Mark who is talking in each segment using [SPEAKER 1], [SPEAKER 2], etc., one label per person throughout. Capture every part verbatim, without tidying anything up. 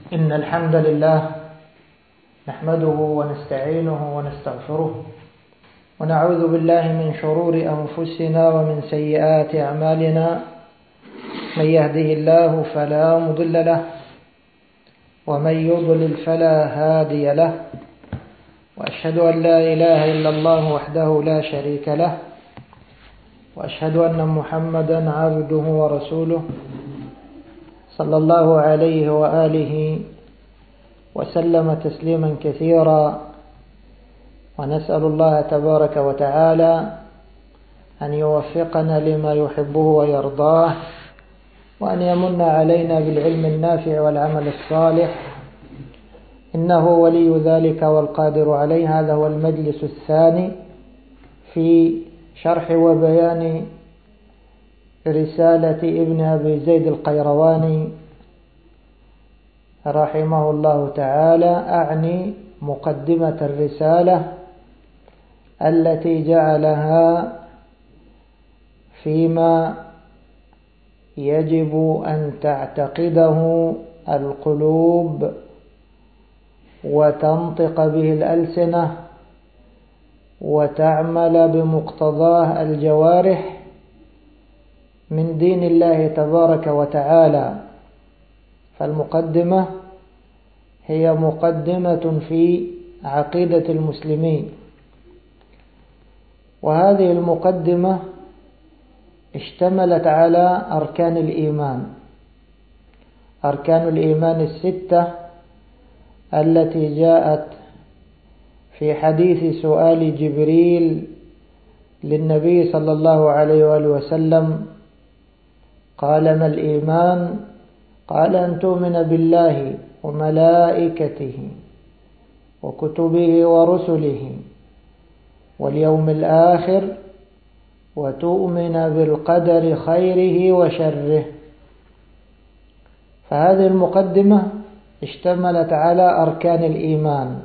[SPEAKER 1] إن الحمد لله نحمده ونستعينه ونستغفره ونعوذ بالله من شرور أنفسنا ومن سيئات أعمالنا. من يهده الله فلا مضل له ومن يضلل فلا هادي له، وأشهد أن لا إله إلا الله وحده لا شريك له، وأشهد أن محمدا عبده ورسوله صلى الله عليه وآله وسلم تسليما كثيرا. ونسأل الله تبارك وتعالى أن يوفقنا لما يحبه ويرضاه، وأن يمن علينا بالعلم النافع والعمل الصالح، إنه ولي ذلك والقادر عليه. هذا هو المجلس الثاني في شرح وبيان رسالة ابن أبي زيد القيرواني رحمه الله تعالى، أعني مقدمة الرسالة التي جعلها فيما يجب أن تعتقده القلوب وتنطق به الألسنة وتعمل بمقتضاه الجوارح من دين الله تبارك وتعالى. فالمقدمة هي مقدمة في عقيدة المسلمين، وهذه المقدمة اشتملت على أركان الإيمان، أركان الإيمان الستة التي جاءت في حديث سؤال جبريل للنبي صلى الله عليه وآله وسلم: قال ما الإيمان؟ قال أن تؤمن بالله وملائكته وكتبه ورسله واليوم الآخر وتؤمن بالقدر خيره وشره. فهذه المقدمة اشتملت على أركان الإيمان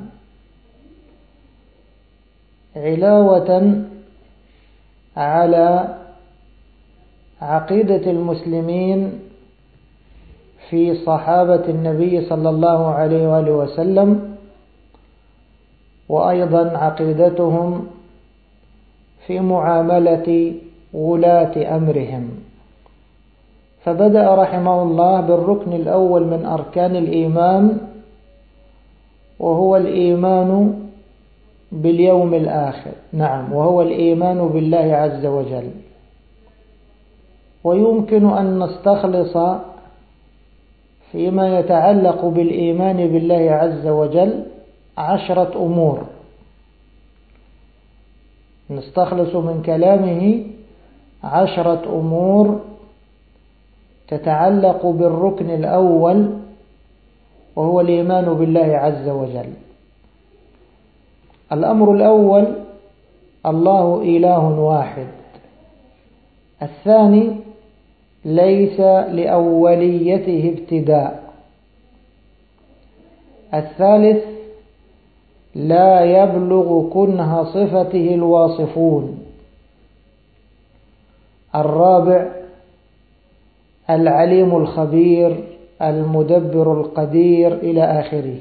[SPEAKER 1] علاوة على عقيدة المسلمين في صحابة النبي صلى الله عليه وآله وسلم، وأيضا عقيدتهم في معاملة ولاة أمرهم. فبدأ رحمه الله بالركن الأول من أركان الإيمان، وهو الإيمان باليوم الآخر. نعم، وهو الإيمان بالله عز وجل. ويمكن أن نستخلص فيما يتعلق بالإيمان بالله عز وجل عشرة أمور، نستخلص من كلامه عشرة أمور تتعلق بالركن الأول، وهو الإيمان بالله عز وجل. الأمر الأول: الله إله واحد. الثاني: ليس لأوليته ابتداء. الثالث: لا يبلغ كنه صفته الواصفون. الرابع: العليم الخبير المدبر القدير إلى آخره.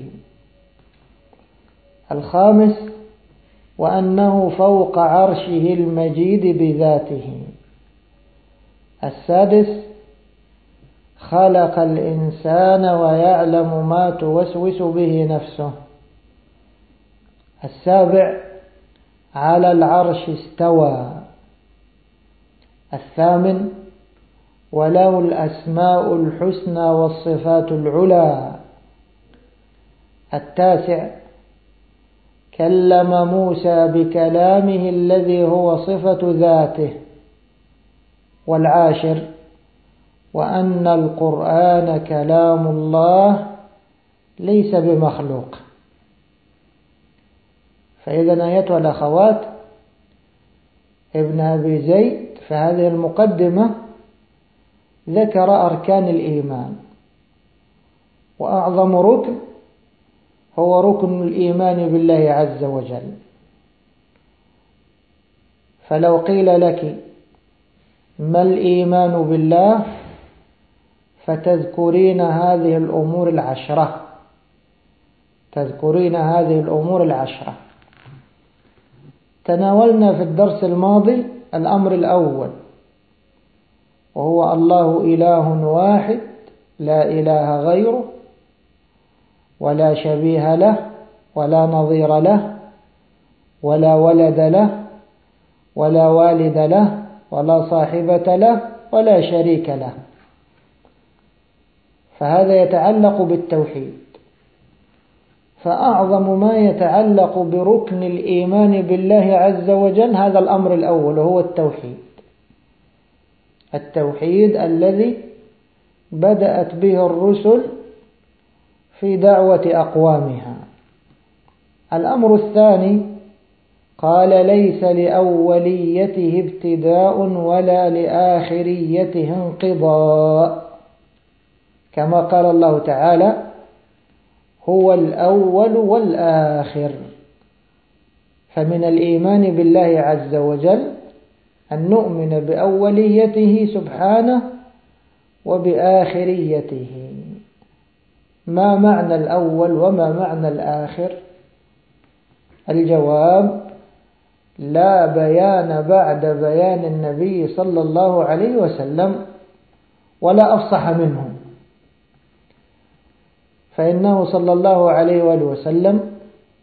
[SPEAKER 1] الخامس: وأنه فوق عرشه المجيد بذاته. السادس: خلق الإنسان ويعلم ما توسوس به نفسه. السابع: على العرش استوى. الثامن: وله الأسماء الحسنى والصفات العلى. التاسع: كلم موسى بكلامه الذي هو صفة ذاته. والعاشر: وأن القرآن كلام الله ليس بمخلوق. فإذا أيتها الأخوات، ابن أبي زيد في هذه المقدمة ذكر أركان الإيمان، وأعظم ركن هو ركن الإيمان بالله عز وجل. فلو قيل لك ما الإيمان بالله فتذكرين هذه الأمور العشرة تذكرين هذه الأمور العشرة. تناولنا في الدرس الماضي الأمر الأول، وهو الله إله واحد لا إله غيره، ولا شبيه له ولا نظير له، ولا ولد له ولا والد له، ولا صاحبة له ولا شريك له. فهذا يتعلق بالتوحيد. فأعظم ما يتعلق بركن الإيمان بالله عز وجل هذا الأمر الأول، وهو التوحيد. التوحيد الذي بدأت به الرسل في دعوة أقوامها. الأمر الثاني قال ليس لأوليته ابتداء ولا لآخريته انقضاء، كما قال الله تعالى هو الأول والآخر. فمن الإيمان بالله عز وجل أن نؤمن بأوليته سبحانه وبآخريته. ما معنى الأول وما معنى الآخر؟ الجواب لا بيان بعد بيان النبي صلى الله عليه وسلم ولا أفصح منه، فإنه صلى الله عليه وآله وسلم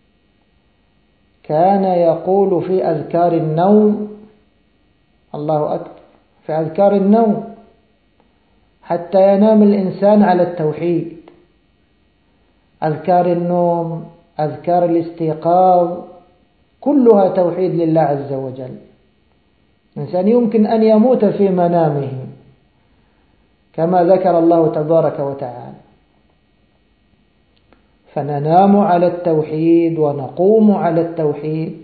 [SPEAKER 1] كان يقول في أذكار النوم، الله أكبر، في أذكار النوم حتى ينام الإنسان على التوحيد. أذكار النوم، أذكار الاستيقاظ، كلها توحيد لله عز وجل. الإنسان يمكن أن يموت في منامه كما ذكر الله تبارك وتعالى. فننام على التوحيد ونقوم على التوحيد.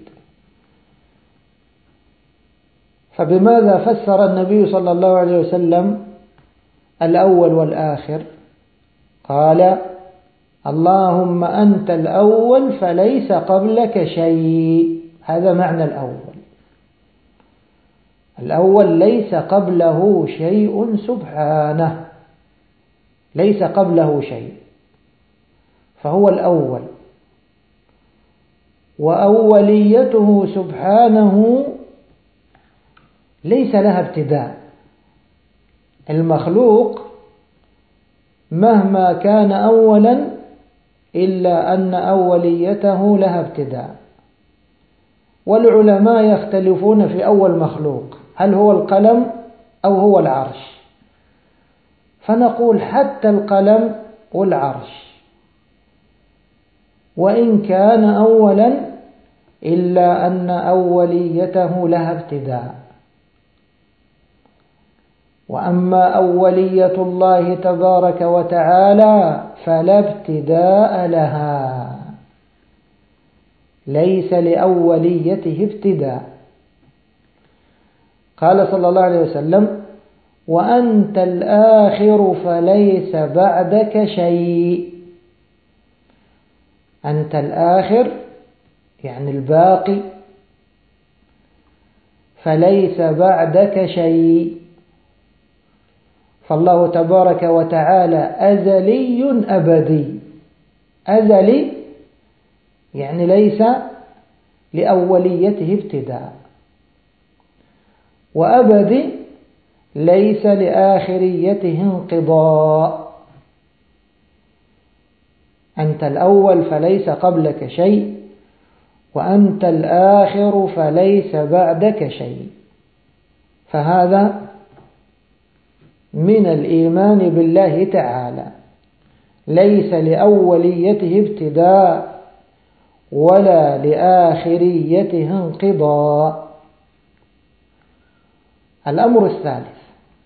[SPEAKER 1] فبماذا فسر النبي صلى الله عليه وسلم الأول والآخر؟ قال اللهم أنت الأول فليس قبلك شيء. هذا معنى الأول. الأول ليس قبله شيء سبحانه، ليس قبله شيء، فهو الأول. وأوليته سبحانه ليس لها ابتداء. المخلوق مهما كان أولا إلا أن أوليته لها ابتداء. والعلماء يختلفون في أول مخلوق، هل هو القلم أو هو العرش؟ فنقول حتى القلم والعرش وإن كان أولا إلا أن أوليته لها ابتداء. وأما أولية الله تبارك وتعالى فلا ابتداء لها، ليس لأوليته ابتداء. قال صلى الله عليه وسلم وأنت الآخر فليس بعدك شيء. أنت الآخر يعني الباقي، فليس بعدك شيء. فالله تبارك وتعالى أزلي أبدي. أزلي يعني ليس لأوليته ابتداء، وأبدي ليس لآخريته انقضاء. أنت الأول فليس قبلك شيء، وأنت الآخر فليس بعدك شيء. فهذا من الإيمان بالله تعالى، ليس لأوليته ابتداء ولا لآخريته انقضاء. الأمر الثالث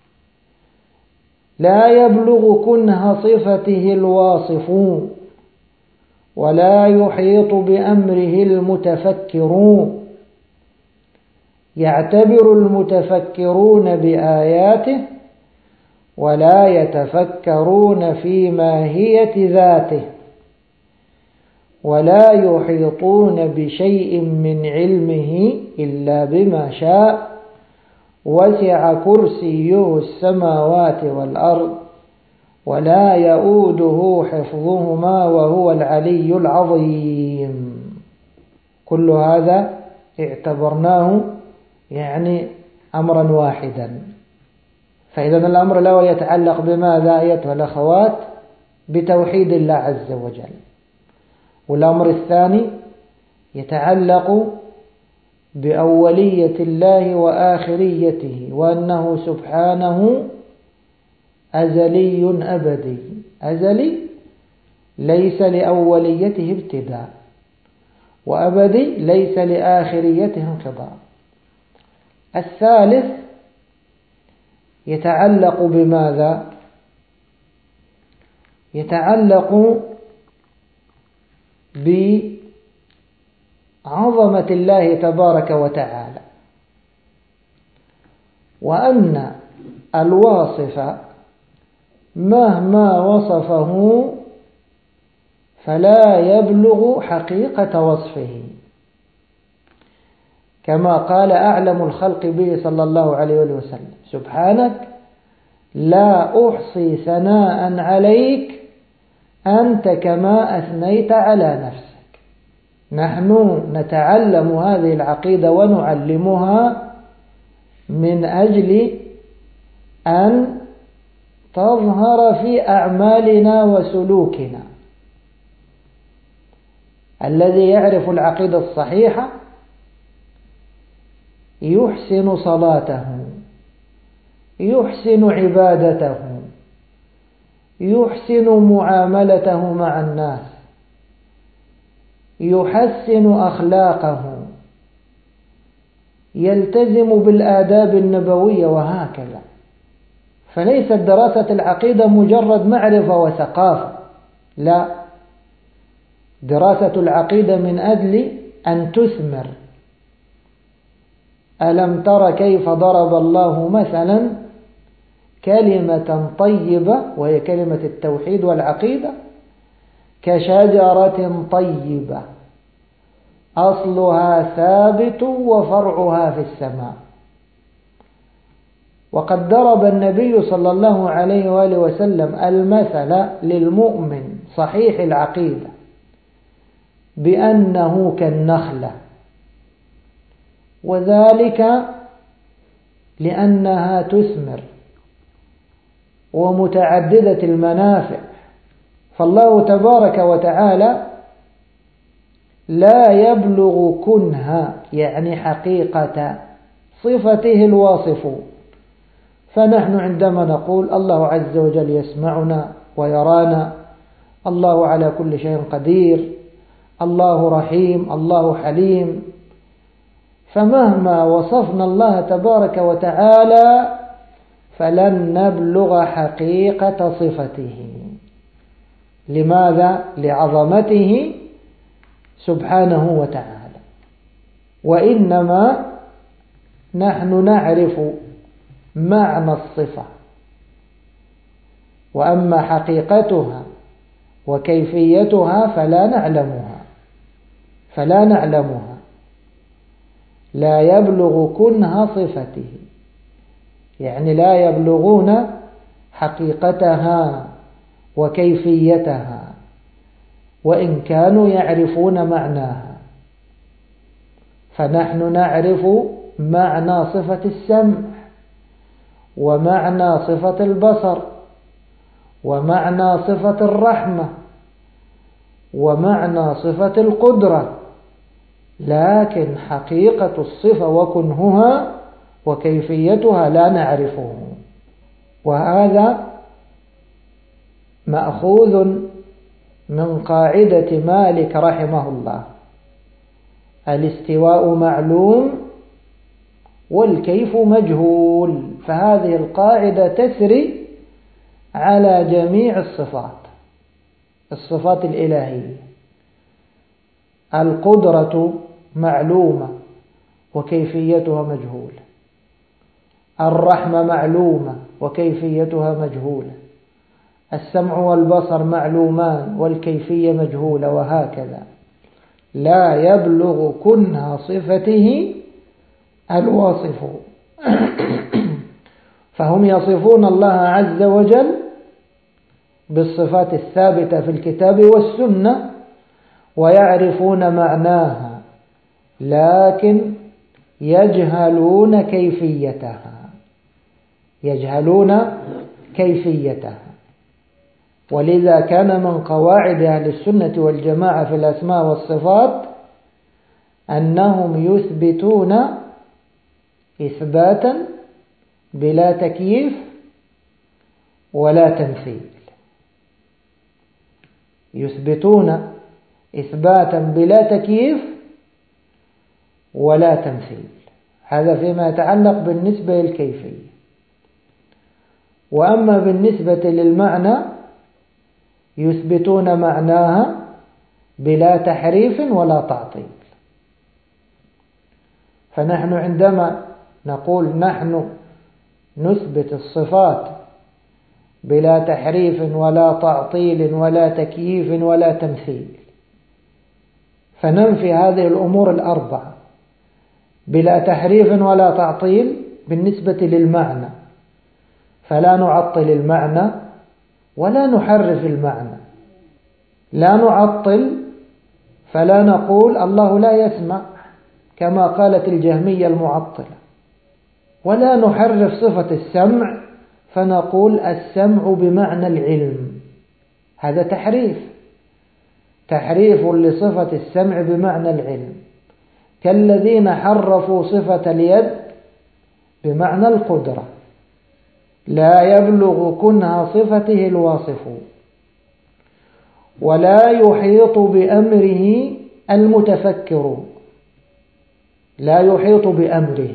[SPEAKER 1] لا يبلغ كنه صفته الواصفون ولا يحيط بأمره المتفكرون. يعتبر المتفكرون بآياته ولا يتفكرون في ماهية ذاته، ولا يحيطون بشيء من علمه إلا بما شاء، وسع كرسيه السماوات والأرض ولا يؤوده حفظهما وهو العلي العظيم. كل هذا اعتبرناه يعني أمرا واحدا. فإذا الأمر الأول يتعلق بماذا أيتها الأخوات؟ بتوحيد الله عز وجل. والأمر الثاني يتعلق بأولية الله وآخريته، وأنه سبحانه أزلي أبدي. أزلي ليس لأوليته ابتداء، وأبدي ليس لآخريته انقضاء. الثالث يتعلق بماذا؟ يتعلق بعظمة الله تبارك وتعالى، وأن الواصف مهما وصفه فلا يبلغ حقيقة وصفه، كما قال أعلم الخلق به صلى الله عليه وسلم: سبحانك لا أحصي ثناء عليك أنت كما أثنيت على نفسك. نحن نتعلم هذه العقيدة ونعلمها من أجل أن تظهر في أعمالنا وسلوكنا. الذي يعرف العقيدة الصحيحة يحسن صلاته، يحسن عبادته، يحسن معاملته مع الناس، يحسن أخلاقه، يلتزم بالآداب النبوية، وهكذا. فليست دراسة العقيدة مجرد معرفة وثقافة، لا، دراسة العقيدة من أجل أن تثمر. ألم تر كيف ضرب الله مثلا كلمة طيبة، وهي كلمة التوحيد والعقيدة، كشجرة طيبة أصلها ثابت وفرعها في السماء. وقد ضرب النبي صلى الله عليه وآله وسلم المثل للمؤمن صحيح العقيدة بأنه كالنخلة، وذلك لأنها تثمر ومتعددة المنافع. فالله تبارك وتعالى لا يبلغ كنها، يعني حقيقة صفته الواصف. فنحن عندما نقول الله عز وجل يسمعنا ويرانا، الله على كل شيء قدير، الله رحيم، الله حليم، فمهما وصفنا الله تبارك وتعالى فلن نبلغ حقيقة صفته. لماذا؟ لعظمته سبحانه وتعالى. وإنما نحن نعرف معنى الصفة، وأما حقيقتها وكيفيتها فلا نعلمها فلا نعلمها لا يبلغ كنها صفته، يعني لا يبلغون حقيقتها وكيفيتها، وإن كانوا يعرفون معناها. فنحن نعرف معنى صفة السمع، ومعنى صفة البصر، ومعنى صفة الرحمة، ومعنى صفة القدرة، لكن حقيقة الصفة وكنهها وكيفيتها لا نعرفه. وهذا مأخوذ من قاعدة مالك رحمه الله: الاستواء معلوم والكيف مجهول. فهذه القاعدة تسري على جميع الصفات الصفات الإلهية. القدرة معلومة وكيفيتها مجهولة، الرحمة معلومة وكيفيتها مجهولة، السمع والبصر معلومان والكيفية مجهولة، وهكذا. لا يبلغ كنها صفته الواصف. فهم يصفون الله عز وجل بالصفات الثابتة في الكتاب والسنة ويعرفون معناها، لكن يجهلون كيفيتها يجهلون كيفيتها ولذا كان من قواعد أهل السنة والجماعة في الأسماء والصفات أنهم يثبتون إثباتا بلا تكييف ولا تمثيل يثبتون إثباتا بلا تكييف ولا تمثيل. هذا فيما يتعلق بالنسبة للكيفية. وأما بالنسبة للمعنى يثبتون معناها بلا تحريف ولا تعطيل. فنحن عندما نقول نحن نثبت الصفات بلا تحريف ولا تعطيل ولا تكييف ولا تمثيل، فننفي هذه الأمور الأربعة بلا تحريف ولا تعطيل بالنسبة للمعنى، فلا نعطل المعنى ولا نحرف المعنى. لا نعطل فلا نقول الله لا يسمع كما قالت الجهمية المعطلة، ولا نحرف صفة السمع فنقول السمع بمعنى العلم، هذا تحريف تحريف لصفة السمع بمعنى العلم، كالذين حرفوا صفة اليد بمعنى القدرة، لا يبلغ كنها صفته الواصف، ولا يحيط بأمره المتفكر، لا يحيط بأمره.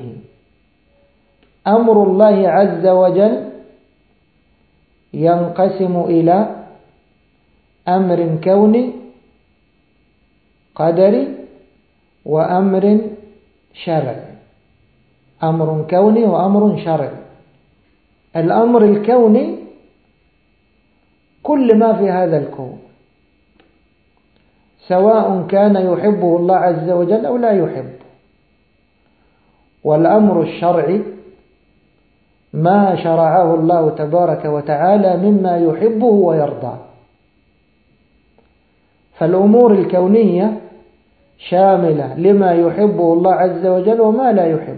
[SPEAKER 1] أمر الله عز وجل ينقسم إلى أمر كوني قدري وأمر شرعي، أمر كوني وأمر شرعي. الأمر الكوني كل ما في هذا الكون، سواء كان يحبه الله عز وجل أو لا يحبه. والأمر الشرعي ما شرعه الله تبارك وتعالى مما يحبه ويرضاه. فالأمور الكونية شاملة لما يحبه الله عز وجل وما لا يحب،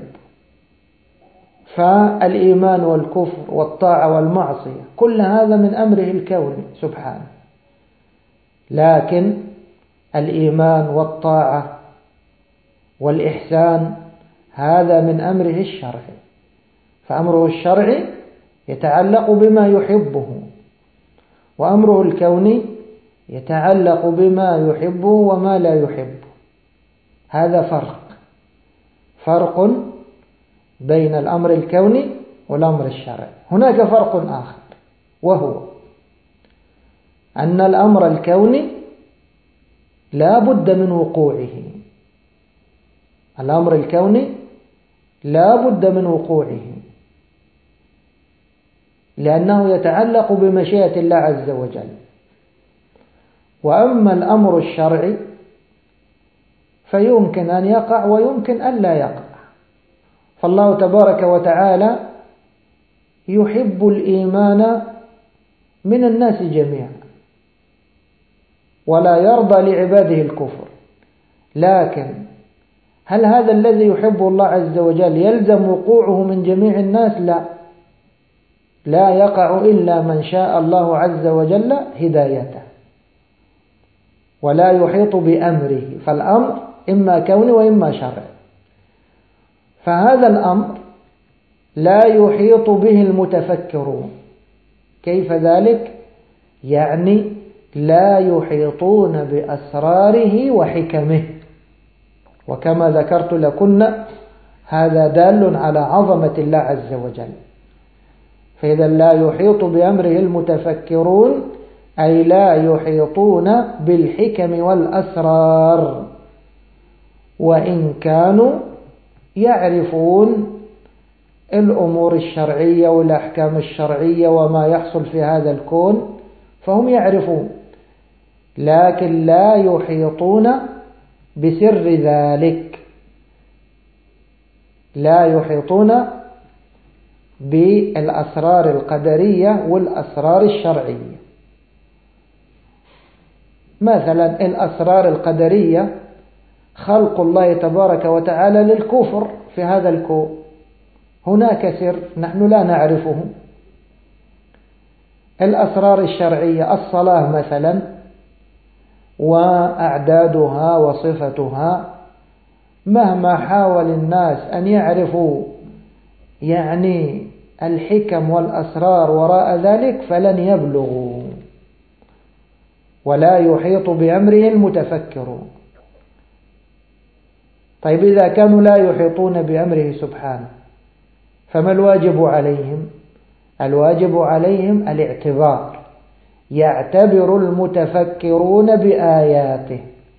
[SPEAKER 1] فالإيمان والكفر والطاعة والمعصية كل هذا من أمره الكوني سبحانه، لكن الإيمان والطاعة والإحسان هذا من أمره الشرعي، فأمره الشرعي يتعلق بما يحبه، وأمره الكوني يتعلق بما يحبه وما لا يحبه. هذا فرق فرق بين الأمر الكوني والأمر الشرعي. هناك فرق آخر، وهو أن الأمر الكوني لا بد من وقوعه، الأمر الكوني لا بد من وقوعه، لأنه يتعلق بمشيئة الله عز وجل. وأما الأمر الشرعي فيمكن أن يقع ويمكن أن لا يقع. فالله تبارك وتعالى يحب الإيمان من الناس جميعا ولا يرضى لعباده الكفر، لكن هل هذا الذي يحبه الله عز وجل يلزم وقوعه من جميع الناس؟ لا، لا يقع إلا من شاء الله عز وجل هدايته، ولا يحيط بأمره. فالأمر إما كوني وإما شرعي. فهذا الأمر لا يحيط به المتفكرون. كيف ذلك؟ يعني لا يحيطون بأسراره وحكمه، وكما ذكرت لكن هذا دال على عظمة الله عز وجل. فإذا لا يحيط بأمره المتفكرون أي لا يحيطون بالحكم والأسرار، وإن كانوا يعرفون الأمور الشرعية والأحكام الشرعية وما يحصل في هذا الكون فهم يعرفون، لكن لا يحيطون بسر ذلك، لا يحيطون بالأسرار القدرية والأسرار الشرعية. مثلا الأسرار القدرية، خلق الله تبارك وتعالى للكفر في هذا الكون، هناك سر نحن لا نعرفه. الأسرار الشرعية، الصلاة مثلا وأعدادها وصفتها، مهما حاول الناس أن يعرفوا يعني الحكم والأسرار وراء ذلك فلن يبلغوا، ولا يحيط بأمره المتفكرون. طيب إذا كانوا لا يحيطون بأمره سبحانه فما الواجب عليهم؟ الواجب عليهم الاعتبار، يعتبر المتفكرون بآياته،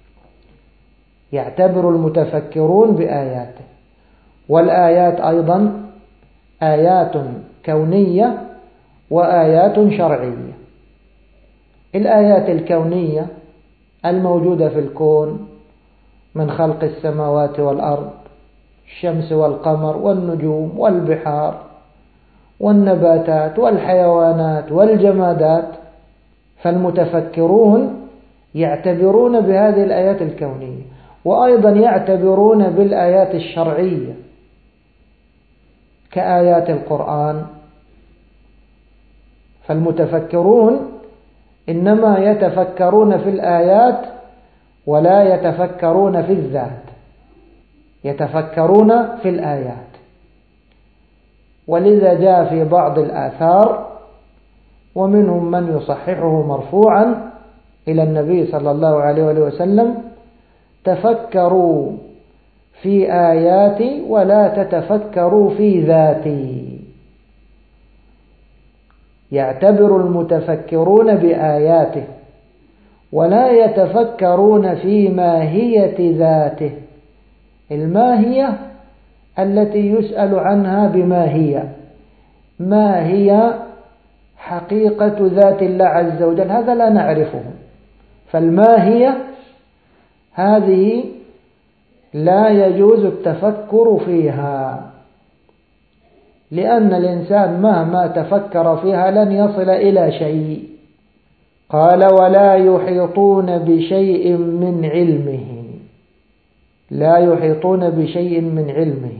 [SPEAKER 1] يعتبر المتفكرون بآياته. والآيات أيضا آيات كونية وآيات شرعية. الآيات الكونية الموجودة في الكون من خلق السماوات والأرض، الشمس والقمر والنجوم والبحار والنباتات والحيوانات والجمادات، فالمتفكرون يعتبرون بهذه الآيات الكونية، وأيضا يعتبرون بالآيات الشرعية كآيات القرآن. فالمتفكرون إنما يتفكرون في الآيات ولا يتفكرون في الذات، يتفكرون في الآيات. ولذا جاء في بعض الآثار ومنهم من يصححه مرفوعا إلى النبي صلى الله عليه وسلم: تفكروا في آياتي ولا تتفكروا في ذاتي. يعتبر المتفكرون بآياته ولا يتفكرون في ماهية ذاته. الماهية التي يسأل عنها بما هي، ما هي حقيقة ذات الله عز وجل، هذا لا نعرفه. فالماهية هذه لا يجوز التفكر فيها، لأن الإنسان مهما تفكر فيها لن يصل إلى شيء. قال: ولا يحيطون بشيء من علمه، لا يحيطون بشيء من علمه.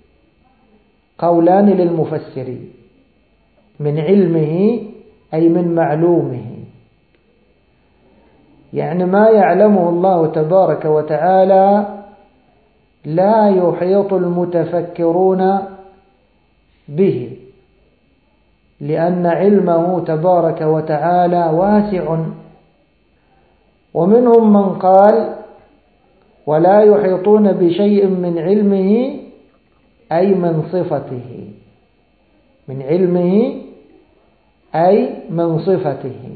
[SPEAKER 1] قولان للمفسرين: من علمه أي من معلومه، يعني ما يعلمه الله تبارك وتعالى لا يحيط المتفكرون به، لأن علمه تبارك وتعالى واسع. ومنهم من قال: ولا يحيطون بشيء من علمه أي من صفته، من علمه أي من صفته.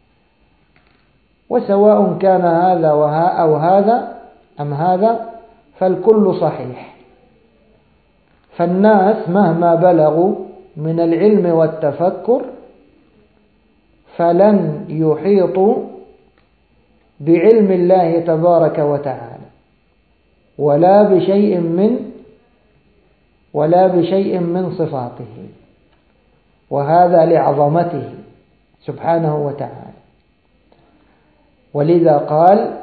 [SPEAKER 1] وسواء كان هذا أو هذا أم هذا فالكل صحيح. فالناس مهما بلغوا من العلم والتفكر فلن يحيطوا بعلم الله تبارك وتعالى ولا بشيء من ولا بشيء من صفاته، وهذا لعظمته سبحانه وتعالى. ولذا قال: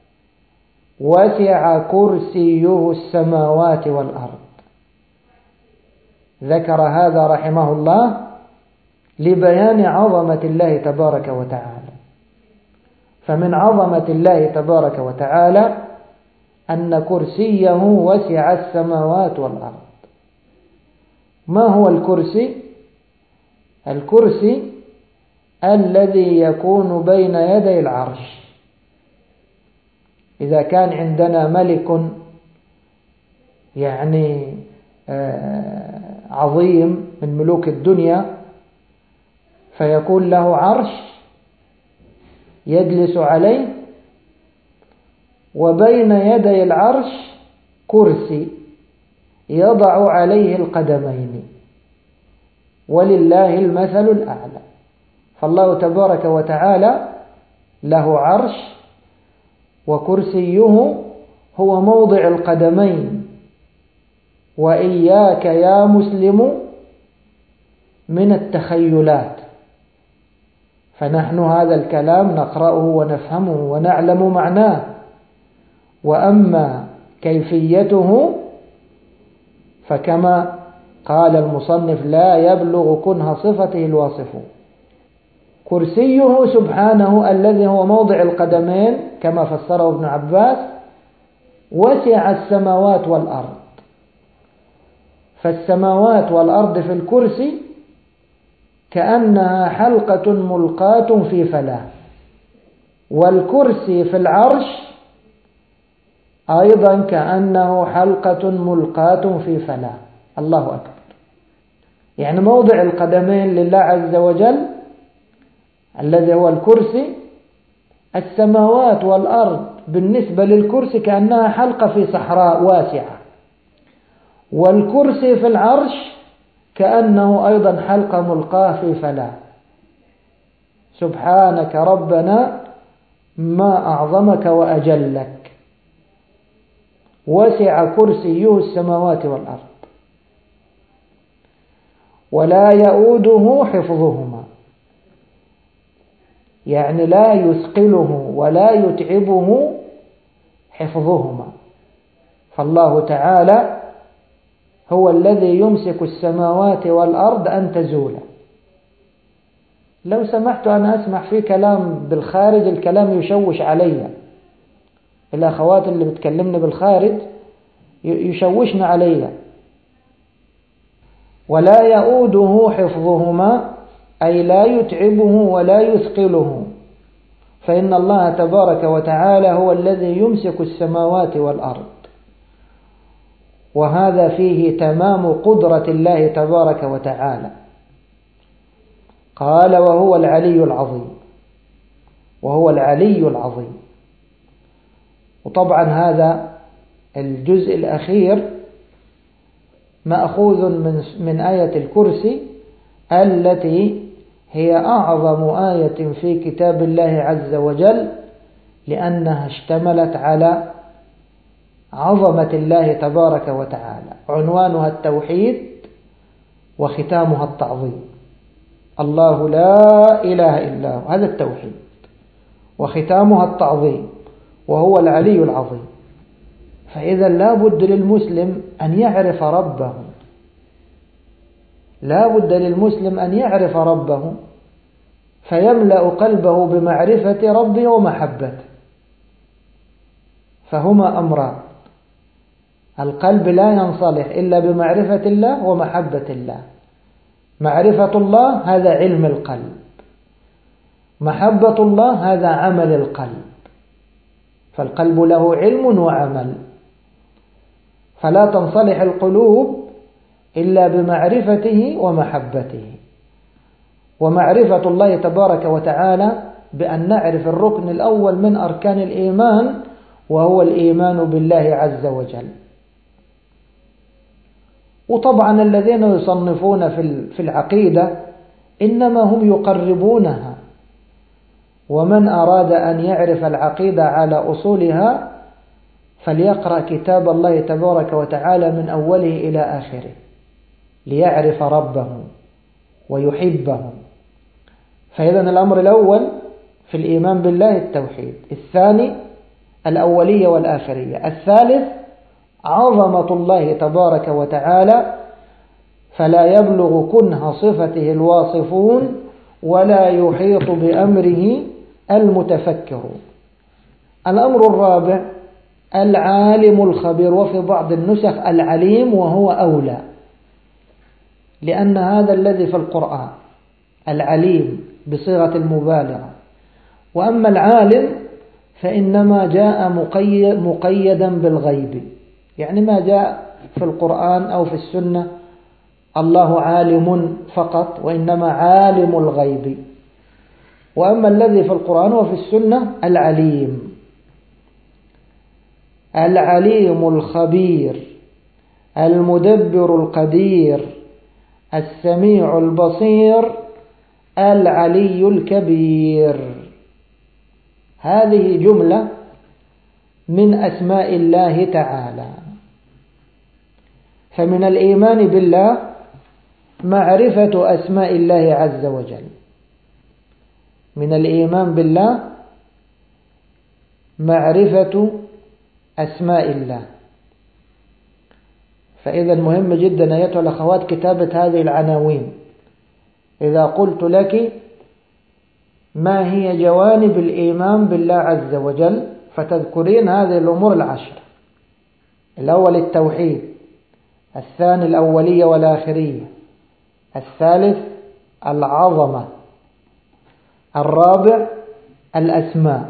[SPEAKER 1] وسع كرسيه السماوات والأرض. ذكر هذا رحمه الله لبيان عظمة الله تبارك وتعالى. فمن عظمة الله تبارك وتعالى أن كرسيه وسع السماوات والأرض. ما هو الكرسي؟ الكرسي الذي يكون بين يدي العرش. إذا كان عندنا ملك يعني عظيم من ملوك الدنيا فيكون له عرش يجلس عليه، وبين يدي العرش كرسي يضع عليه القدمين، ولله المثل الأعلى. فالله تبارك وتعالى له عرش، وكرسيه هو موضع القدمين. وإياك يا مسلم من التخيلات، فنحن هذا الكلام نقرأه ونفهمه ونعلم معناه، وأما كيفيته فكما قال المصنف لا يبلغ كنه صفته الواصف. كرسيه سبحانه الذي هو موضع القدمين كما فسره ابن عباس وسع السماوات والأرض، فالسماوات والأرض في الكرسي كأنها حلقة ملقاة في فلاة، والكرسي في العرش أيضا كأنه حلقة ملقاة في فلاة. الله أكبر. يعني موضع القدمين لله عز وجل الذي هو الكرسي، السماوات والأرض بالنسبة للكرسي كأنها حلقة في صحراء واسعة، والكرسي في العرش كأنه أيضا حلقة ملقاة في فلاة. سبحانك ربنا ما أعظمك وأجلك، وسع كرسيه السماوات والأرض ولا يؤوده حفظهما، يعني لا يثقله ولا يتعبه حفظهما. فالله تعالى هو الذي يمسك السماوات والأرض أن تزولا. لو سمحت أنا أسمع في كلام بالخارج، الكلام يشوش علي، الأخوات اللي بتكلمنا بالخارج يشوشن علي. ولا يؤوده حفظهما أي لا يتعبه ولا يثقله، فإن الله تبارك وتعالى هو الذي يمسك السماوات والأرض، وهذا فيه تمام قدرة الله تبارك وتعالى. قال وهو العلي العظيم، وهو العلي العظيم. وطبعا هذا الجزء الأخير مأخوذ من من آية الكرسي التي هي أعظم آية في كتاب الله عز وجل، لأنها اشتملت على عظمة الله تبارك وتعالى. عنوانها التوحيد وختامها التعظيم. الله لا إله إلا هو، هذا التوحيد، وختامها التعظيم، وهو العلي العظيم. فإذا لا بد للمسلم أن يعرف ربه، لا بد للمسلم أن يعرف ربه فيملأ قلبه بمعرفة ربه ومحبته. فهما أمران، القلب لا ينصلح إلا بمعرفة الله ومحبة الله. معرفة الله هذا علم القلب، محبة الله هذا عمل القلب. فالقلب له علم وعمل، فلا تنصلح القلوب إلا بمعرفته ومحبته. ومعرفة الله تبارك وتعالى بأن نعرف الركن الأول من أركان الإيمان، وهو الإيمان بالله عز وجل. وطبعا الذين يصنفون في العقيدة إنما هم يقربونها، ومن أراد أن يعرف العقيدة على أصولها فليقرأ كتاب الله تبارك وتعالى من أوله إلى آخره ليعرف ربه ويحبه. فإذا الأمر الأول في الإيمان بالله التوحيد، الثاني الأولية والآخرية، الثالث عظمة الله تبارك وتعالى فلا يبلغ كنه صفته الواصفون ولا يحيط بأمره المتفكرون. الأمر الرابع العالم الخبير، وفي بعض النسخ العليم وهو أولى، لأن هذا الذي في القرآن العليم بصيغة المبالغة. وأما العالم فإنما جاء مقيد مقيدا بالغيب، يعني ما جاء في القرآن أو في السنة الله عالم فقط، وإنما عالم الغيب. وأما الذي في القرآن وفي السنة العليم، العليم الخبير المدبر القدير السميع البصير العلي الكبير. هذه جملة من أسماء الله تعالى. فمن الإيمان بالله معرفة أسماء الله عز وجل، من الإيمان بالله معرفة أسماء الله. فإذا مهم جدا أيتها الأخوات كتابة هذه العناوين. إذا قلت لك ما هي جوانب الإيمان بالله عز وجل فتذكرين هذه الأمور العشر: الأول التوحيد، الثاني الأولية والآخرية، الثالث العظمة، الرابع الأسماء،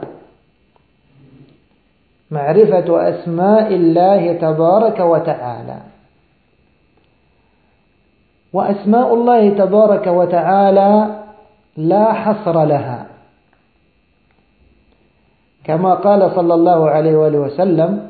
[SPEAKER 1] معرفة أسماء الله تبارك وتعالى. وأسماء الله تبارك وتعالى لا حصر لها، كما قال صلى الله عليه وآله وسلم: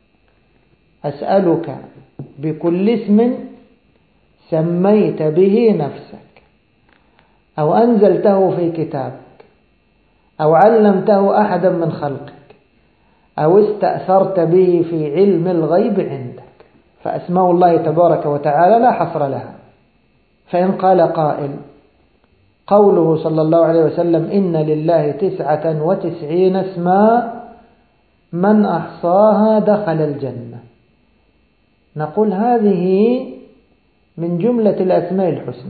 [SPEAKER 1] أسألك بكل اسم سميت به نفسك أو أنزلته في كتابك أو علمته أحدا من خلقك أو استأثرت به في علم الغيب عندك. فأسماء الله تبارك وتعالى لا حصر لها. فإن قال قائل: قوله صلى الله عليه وسلم إن لله تسعة وتسعين اسماء من أحصاها دخل الجنة، نقول هذه من جملة الأسماء الحسنى،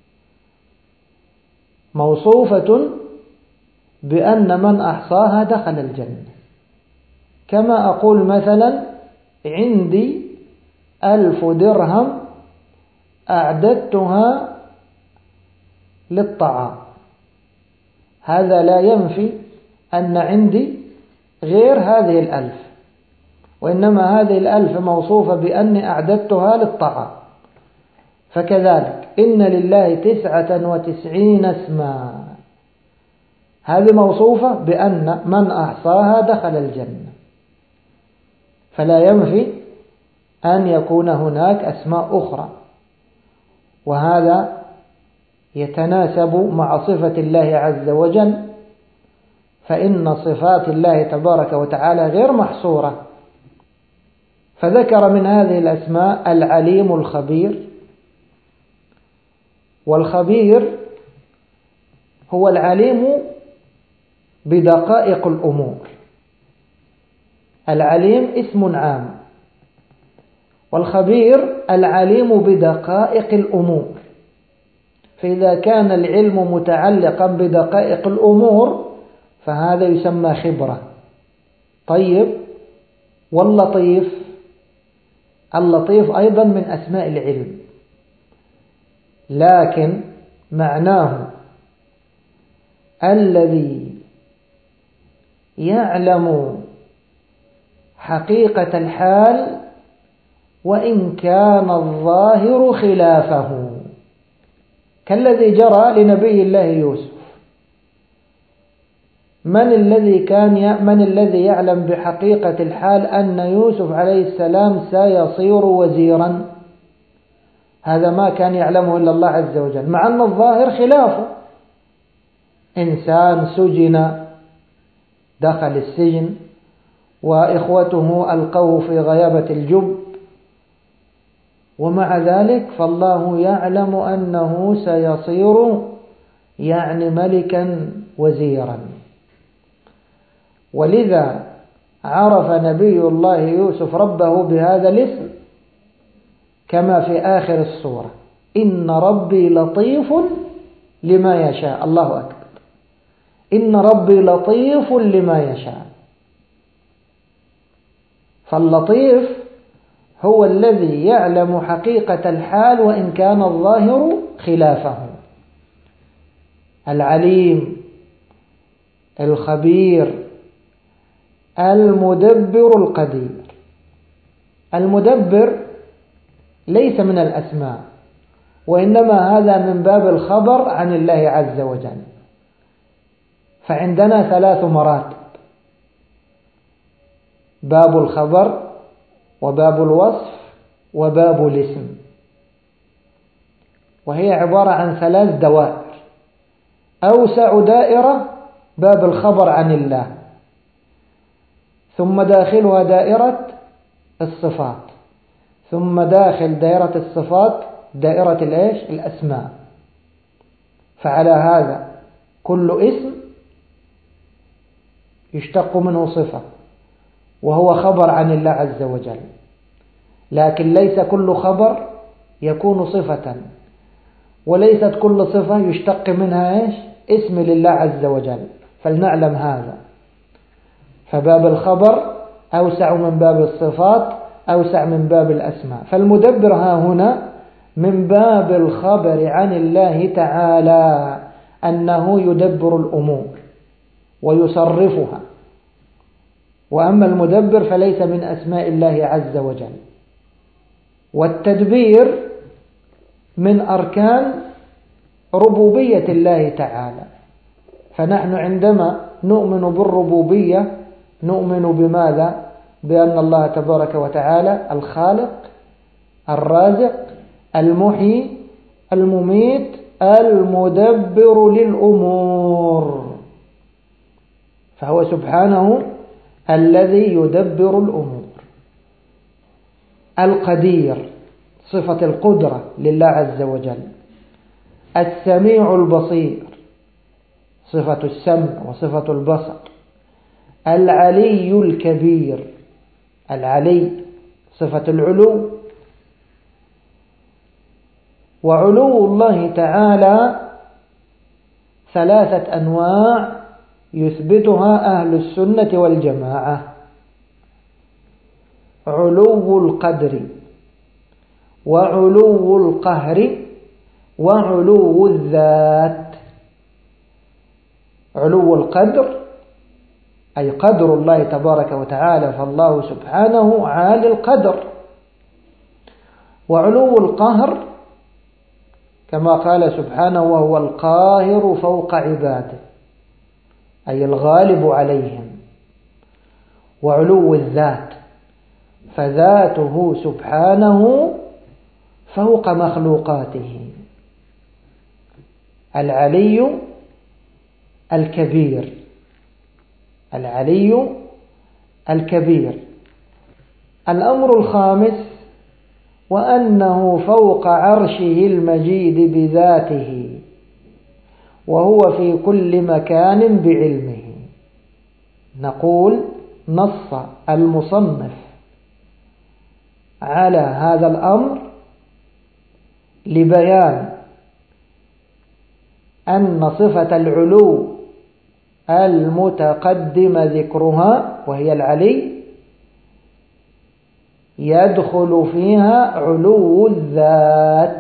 [SPEAKER 1] موصوفة بأن من أحصاها دخل الجنة. كما أقول مثلا: عندي ألف درهم أعددتها للطعام، هذا لا ينفي أن عندي غير هذه الألف، وإنما هذه الألف موصوفة بأني أعددتها للطعام. فكذلك إن لله تسعة وتسعين اسما، هذه موصوفة بأن من أحصاها دخل الجنة، فلا ينفي أن يكون هناك أسماء أخرى، وهذا يتناسب مع صفة الله عز وجل، فإن صفات الله تبارك وتعالى غير محصورة. فذكر من هذه الأسماء العليم الخبير. والخبير هو العليم بدقائق الأمور. العليم اسم عام، والخبير العليم بدقائق الأمور. فإذا كان العلم متعلقا بدقائق الأمور فهذا يسمى خبرة. طيب، واللطيف؟ اللطيف أيضا من أسماء العلم، لكن معناه الذي يعلم حقيقة الحال وإن كان الظاهر خلافه، كالذي جرى لنبي الله يوسف. من الذي كان من الذي يعلم بحقيقة الحال أن يوسف عليه السلام سيصير وزيرا؟ هذا ما كان يعلمه إلا الله عز وجل، مع أن الظاهر خلافه. إنسان سجن، دخل السجن، وإخوته ألقوه في غيابة الجب، ومع ذلك فالله يعلم أنه سيصير يعني ملكا وزيرا. ولذا عرف نبي الله يوسف ربه بهذا الاسم، كما في آخر السورة: إن ربي لطيف لما يشاء. الله أكبر، إن ربي لطيف لما يشاء. فاللطيف هو الذي يعلم حقيقة الحال وإن كان الظاهر خلافه. العليم، الخبير، المدبر القدير. المدبر ليس من الأسماء، وإنما هذا من باب الخبر عن الله عز وجل. فعندنا ثلاث مراتب: باب الخبر، وباب الوصف، وباب الاسم، وهي عبارة عن ثلاث دوائر. أوسع دائرة باب الخبر عن الله، ثم داخلها دائرة الصفات، ثم داخل دائرة الصفات دائرة الإيش؟ الأسماء. فعلى هذا كل اسم يشتق منه صفة وهو خبر عن الله عز وجل، لكن ليس كل خبر يكون صفة، وليست كل صفة يشتق منها إيش؟ اسم لله عز وجل، فلنعلم هذا. فباب الخبر أوسع من باب الصفات، أوسع من باب الأسماء. فالمدبر ها هنا من باب الخبر عن الله تعالى أنه يدبر الأمور ويصرفها، وأما المدبر فليس من أسماء الله عز وجل. والتدبير من أركان ربوبية الله تعالى، فنحن عندما نؤمن بالربوبية نؤمن بماذا؟ بأن الله تبارك وتعالى الخالق الرازق المحيي المميت المدبر للأمور، فهو سبحانه الذي يدبر الأمور. القدير صفة القدرة لله عز وجل. السميع البصير صفة السمع وصفة البصر. العلي الكبير، العلي صفة العلو. وعلو الله تعالى ثلاثة أنواع يثبتها أهل السنة والجماعة: علو القدر، وعلو القهر، وعلو الذات. علو القدر أي قدر الله تبارك وتعالى، فالله سبحانه عالي القدر. وعلو القهر كما قال سبحانه: وهو القاهر فوق عباده، أي الغالب عليهم. وعلو الذات فذاته سبحانه فوق مخلوقاته. العلي الكبير، العلي الكبير. الأمر الخامس: وأنه فوق عرشه المجيد بذاته، وهو في كل مكان بعلمه. نقول: نص المصنف على هذا الأمر لبيان أن صفة العلو المتقدم ذكرها وهي العلي يدخل فيها علو الذات.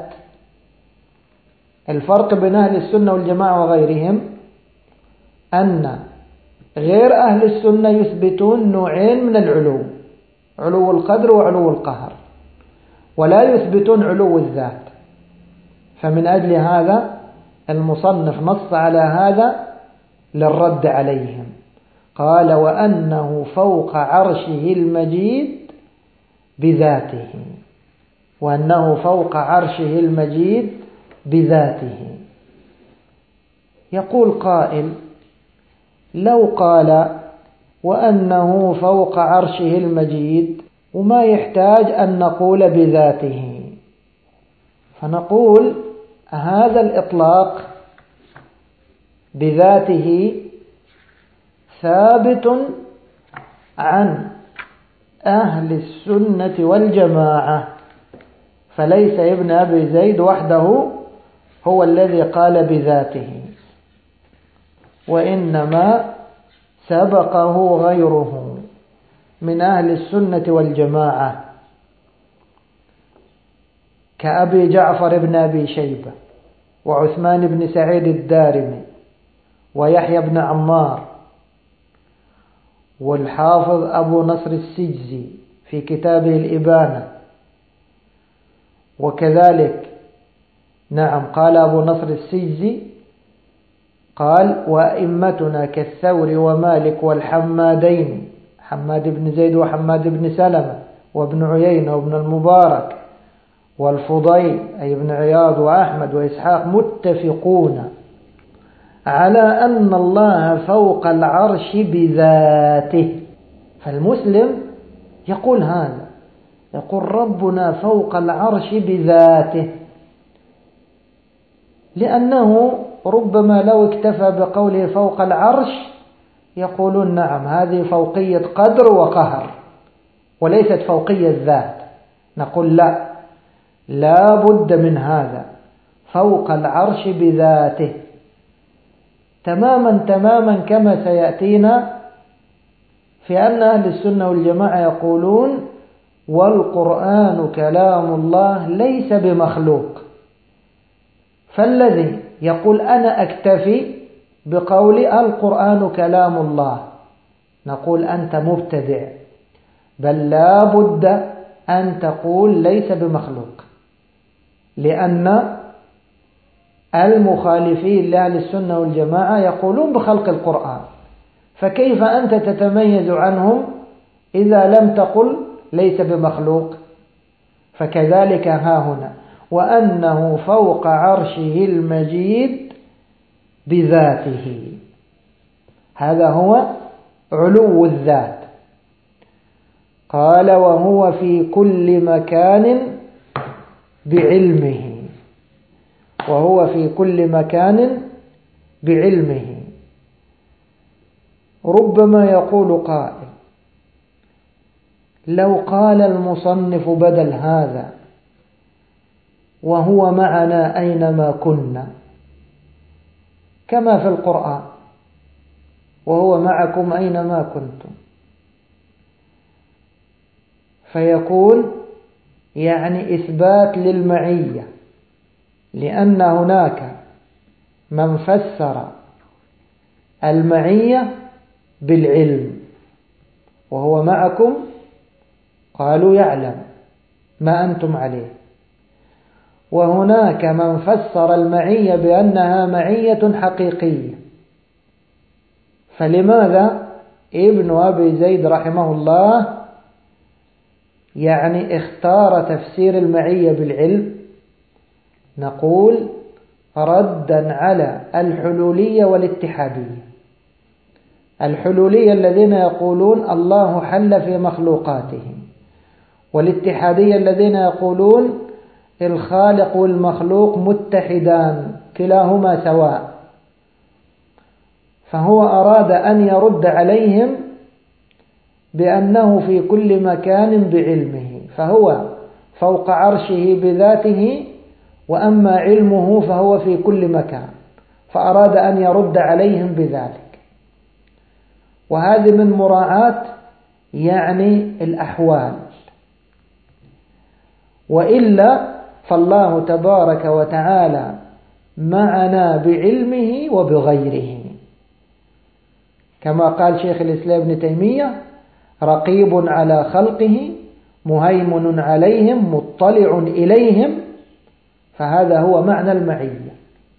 [SPEAKER 1] الفرق بين أهل السنة والجماعة وغيرهم أن غير أهل السنة يثبتون نوعين من العلو: علو القدر وعلو القهر، ولا يثبتون علو الذات. فمن أجل هذا المصنف نص على هذا للرد عليهم، قال: وأنه فوق عرشه المجيد بذاته، وأنه فوق عرشه المجيد بذاته. يقول قائل: لو قال وأنه فوق عرشه المجيد وما يحتاج أن نقول بذاته، فنقول: هذا الإطلاق بذاته ثابت عن أهل السنة والجماعة، فليس ابن أبي زيد وحده هو الذي قال بذاته، وإنما سبقه غيره من أهل السنة والجماعة كأبي جعفر بن أبي شيبة، وعثمان بن سعيد الدارمي، ويحيى بن عمار، والحافظ أبو نصر السجزي في كتابه الإبانة. وكذلك نعم قال أبو نصر السجزي قال: وأئمتنا كالثور ومالك والحمادين، حماد بن زيد وحماد بن سلمة وابن عيينة وابن المبارك والفضيل أي ابن عياض وأحمد وإسحاق، متفقون على أن الله فوق العرش بذاته. فالمسلم يقول هذا، يقول: ربنا فوق العرش بذاته، لأنه ربما لو اكتفى بقوله فوق العرش يقولون نعم هذه فوقية قدر وقهر وليست فوقية ذات. نقول لا، لا بد من هذا، فوق العرش بذاته تماما تماما كما سيأتينا في أن أهل السنة والجماعة يقولون والقرآن كلام الله ليس بمخلوق. فالذي يقول أنا أكتفي بقول القرآن كلام الله نقول أنت مبتدع، بل لا بد أن تقول ليس بمخلوق، لأن المخالفين لأهل السنة والجماعة يقولون بخلق القرآن، فكيف أنت تتميز عنهم إذا لم تقل ليس بمخلوق؟ فكذلك ها هنا، وأنه فوق عرشه المجيد بذاته، هذا هو علو الذات. قال وهو في كل مكان بعلمه، وهو في كل مكان بعلمه. ربما يقول قائل لو قال المصنف بدل هذا وهو معنا أينما كنا كما في القرآن وهو معكم أينما كنتم، فيكون يعني إثبات للمعية، لأن هناك من فسر المعية بالعلم وهو معكم، قالوا يعلم ما أنتم عليه، وهناك من فسر المعية بأنها معية حقيقية. فلماذا ابن أبي زيد رحمه الله يعني اختار تفسير المعية بالعلم؟ نقول ردا على الحلولية والاتحادية. الحلولية الذين يقولون الله حل في مخلوقاته، والاتحادية الذين يقولون الخالق والمخلوق متحدان كلاهما سواء. فهو أراد أن يرد عليهم بأنه في كل مكان بعلمه، فهو فوق عرشه بذاته، وأما علمه فهو في كل مكان، فأراد أن يرد عليهم بذلك. وهذه من مراعاة يعني الأحوال، وإلا فالله تبارك وتعالى معنا بعلمه وبغيره، كما قال شيخ الإسلام ابن تيمية رقيب على خلقه مهيمن عليهم مطلع إليهم، فهذا هو معنى المعية.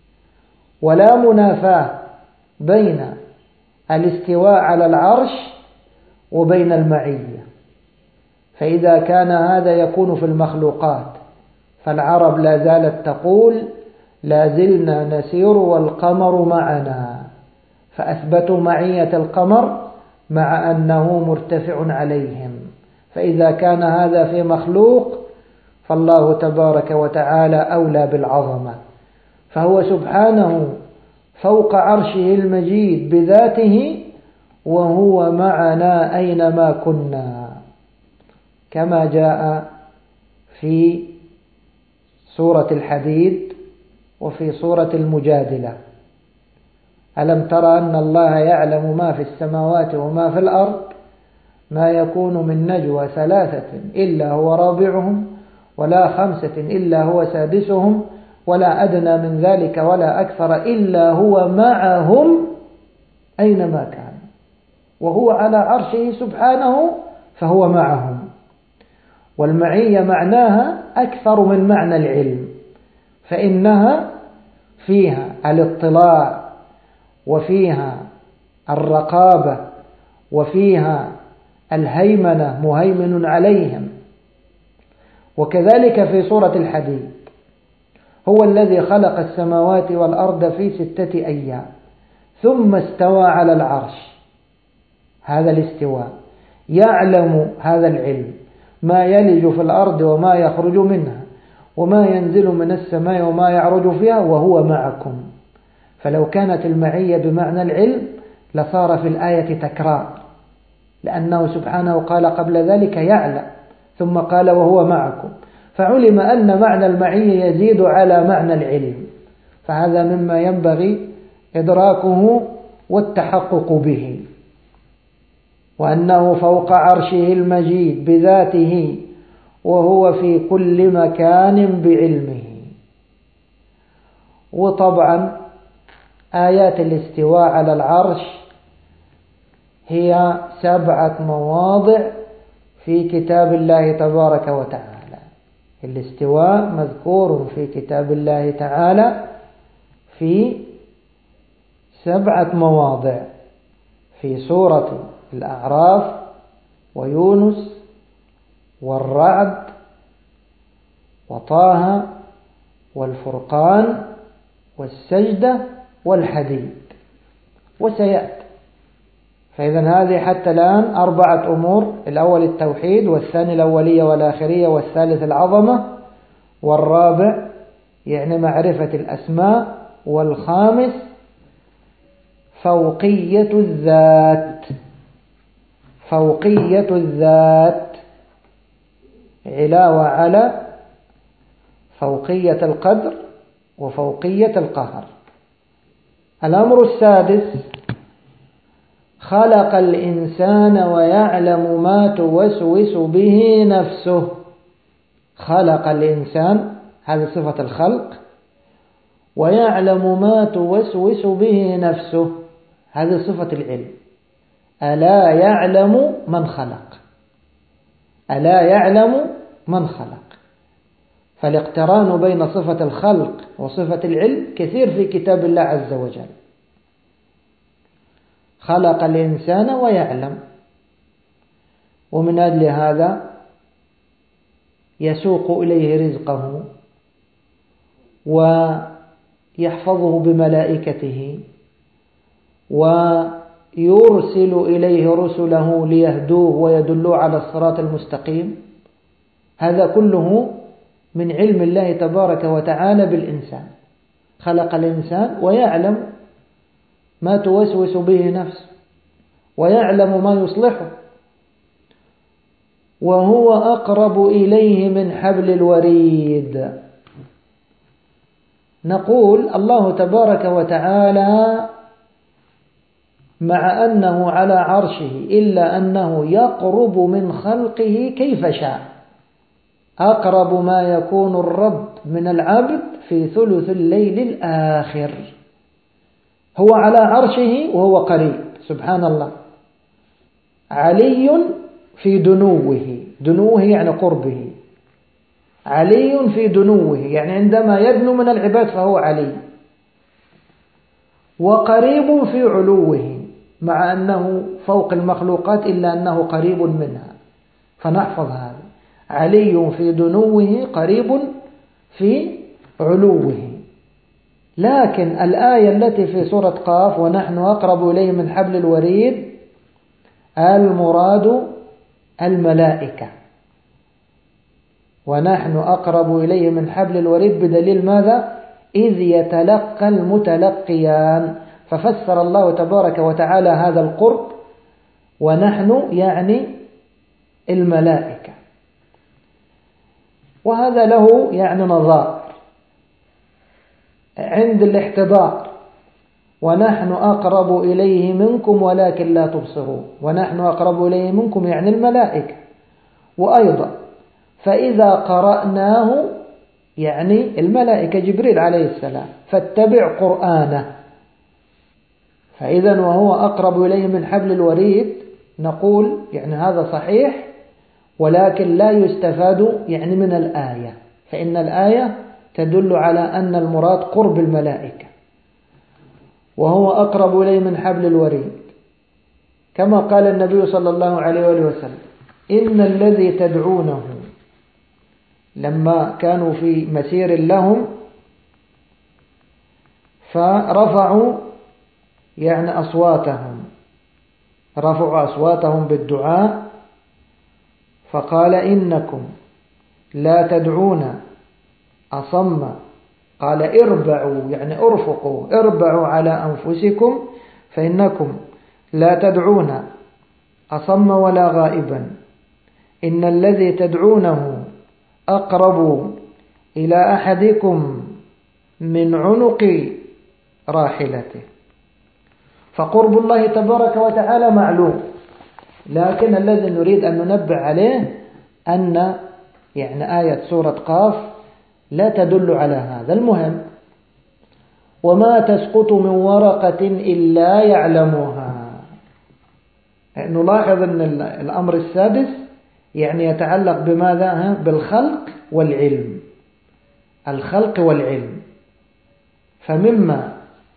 [SPEAKER 1] ولا منافاة بين الاستواء على العرش وبين المعية، فإذا كان هذا يكون في المخلوقات فالعرب لا زالت تقول لا زلنا نسير والقمر معنا، فأثبتوا معية القمر مع أنه مرتفع عليهم. فإذا كان هذا في مخلوق فالله تبارك وتعالى أولى بالعظمة، فهو سبحانه فوق عرشه المجيد بذاته وهو معنا أينما كنا، كما جاء في سورة الحديد وفي سورة المجادلة: ألم ترى أن الله يعلم ما في السماوات وما في الأرض ما يكون من نجوى ثلاثة إلا هو رابعهم ولا خمسة إلا هو سادسهم ولا أدنى من ذلك ولا أكثر إلا هو معهم أينما كان، وهو على عرشه سبحانه فهو معهم. والمعية معناها أكثر من معنى العلم، فإنها فيها الاطلاع وفيها الرقابة وفيها الهيمنة، مهيمن عليهم. وكذلك في سورة الحديد: هو الذي خلق السماوات والأرض في ستة أيام ثم استوى على العرش، هذا الاستواء، يعلم هذا العلم ما يلج في الأرض وما يخرج منها وما ينزل من السماء وما يعرج فيها وهو معكم. فلو كانت المعية بمعنى العلم لصار في الآية تكرار، لأنه سبحانه قال قبل ذلك يعلم، ثم قال وهو معكم، فعلم أن معنى المعية يزيد على معنى العلم، فهذا مما ينبغي إدراكه والتحقق به، وأنه فوق عرشه المجيد بذاته، وهو في كل مكان بعلمه. وطبعا آيات الاستواء على العرش هي سبعة مواضع في كتاب الله تبارك وتعالى. الاستواء مذكور في كتاب الله تعالى في سبعة مواضع، في سورة الأعراف ويونس والرعد وطه والفرقان والسجدة والحديد وسيأتي. فإذا هذه حتى الآن أربعة أمور: الأول التوحيد، والثاني الأولية والآخرية، والثالث العظمة، والرابع يعني معرفة الأسماء، والخامس فوقية الذات. فوقية الذات علاوة على فوقية القدر وفوقية القهر. الأمر السادس: خلق الإنسان ويعلم ما توسوس به نفسه. خلق الإنسان، هذه صفة الخلق، ويعلم ما توسوس به نفسه، هذه صفة العلم. ألا يعلم من خلق، ألا يعلم من خلق. فالاقتران بين صفة الخلق وصفة العلم كثير في كتاب الله عز وجل. خلق الإنسان ويعلم، ومن أجل هذا يسوق إليه رزقه ويحفظه بملائكته ويرسل إليه رسله ليهدوه ويدلوه على الصراط المستقيم. هذا كله من علم الله تبارك وتعالى بالإنسان. خلق الإنسان ويعلم ما توسوس به نفسه، ويعلم ما يصلحه، وهو أقرب إليه من حبل الوريد. نقول الله تبارك وتعالى مع أنه على عرشه إلا أنه يقرب من خلقه كيف شاء. أقرب ما يكون الرب من العبد في ثلث الليل الآخر. هو على عرشه وهو قريب سبحان الله. علي في دنوه، دنوه يعني قربه، علي في دنوه يعني عندما يدنو من العباد فهو علي، وقريب في علوه مع أنه فوق المخلوقات إلا أنه قريب منها، فنحفظ هذا: علي في دنوه قريب في علوه. لكن الآية التي في سورة قاف ونحن أقرب إليه من حبل الوريد المراد الملائكة، ونحن أقرب إليه من حبل الوريد بدليل ماذا؟ إذ يتلقى المتلقيان. ففسر الله تبارك وتعالى هذا القرب ونحن يعني الملائكة، وهذا له يعني نظائر عند الاحتضار: ونحن أقرب إليه منكم ولكن لا تبصرون. ونحن أقرب إليه منكم يعني الملائكة. وأيضا فإذا قرأناه يعني الملائكة جبريل عليه السلام فاتبع قرآنه. فإذا وهو أقرب إليه من حبل الوريد نقول يعني هذا صحيح، ولكن لا يستفاد يعني من الآية، فإن الآية تدل على أن المراد قرب الملائكة، وهو أقرب إليه من حبل الوريد، كما قال النبي صلى الله عليه وآله وسلم: إن الذي تدعونه، لما كانوا في مسير لهم فرفعوا يعني أصواتهم، رفعوا أصواتهم بالدعاء، فقال: إنكم لا تدعون أصم، قال: اربعوا يعني ارفقوا، اربعوا على أنفسكم فإنكم لا تدعون أصم ولا غائبا، إن الذي تدعونه أقرب إلى أحدكم من عنق راحلته. فقرب الله تبارك وتعالى معلوم، لكن الذي نريد أن ننبه عليه أن يعني آية سورة قاف لا تدل على هذا. المهم: وما تسقط من ورقة إلا يعلمها. نلاحظ أن الأمر السادس يعني يتعلق بماذا؟ بالخلق والعلم، الخلق والعلم. فمما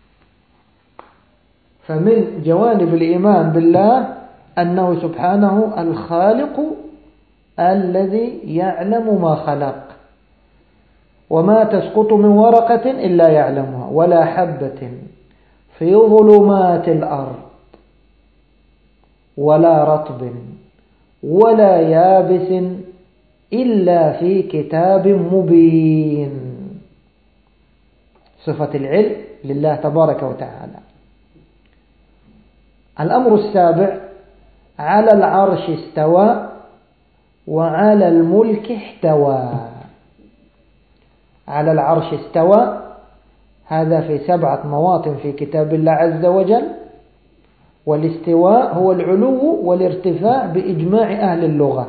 [SPEAKER 1] فمن جوانب الإيمان بالله أنه سبحانه الخالق الذي يعلم ما خلق. وما تسقط من ورقة إلا يعلمها ولا حبة في ظلمات الأرض ولا رطب ولا يابس إلا في كتاب مبين. صفة العلم لله تبارك وتعالى. الأمر السابع: على العرش استوى وعلى الملك احتوى. على العرش استوى، هذا في سبعة مواطن في كتاب الله عز وجل. والاستواء هو العلو والارتفاع بإجماع أهل اللغة.